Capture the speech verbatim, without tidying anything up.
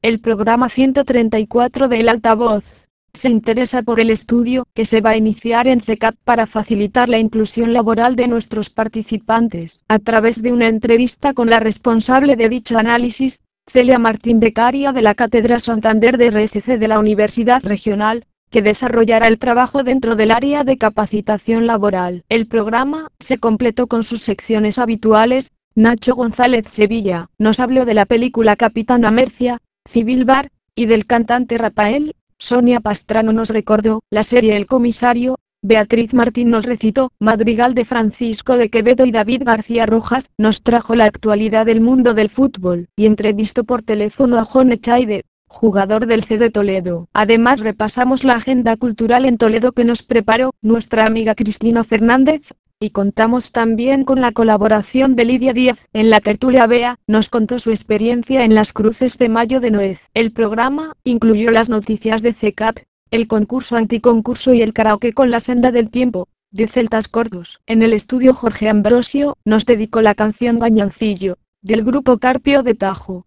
El programa ciento treinta y cuatro del altavoz se interesa por el estudio que se va a iniciar en C E C A P para facilitar la inclusión laboral de nuestros participantes. A través de una entrevista con la responsable de dicho análisis, Celia Martín, becaria de la Cátedra Santander de R S C de la Universidad Regional, que desarrollará el trabajo dentro del área de capacitación laboral. El programa se completó con sus secciones habituales. Nacho González Sevilla nos habló de la película Capitana Mercia, Civil War, y del cantante Rafael. Sonia Pastrano nos recordó la serie El Comisario. Beatriz Martín nos recitó Madrigal de Francisco de Quevedo y David García Rojas nos trajo la actualidad del mundo del fútbol y entrevistó por teléfono a Jon Echaide, jugador del C D Toledo. Además repasamos la agenda cultural en Toledo que nos preparó nuestra amiga Cristina Fernández. Y contamos también con la colaboración de Lidia Díaz. En la tertulia Bea nos contó su experiencia en las cruces de Mayo de Nuez. El programa incluyó las noticias de C E C A P, el concurso anticoncurso y el karaoke con la senda del tiempo, de Celtas Cordos. En el estudio Jorge Ambrosio nos dedicó la canción Gañancillo, del grupo Carpio de Tajo.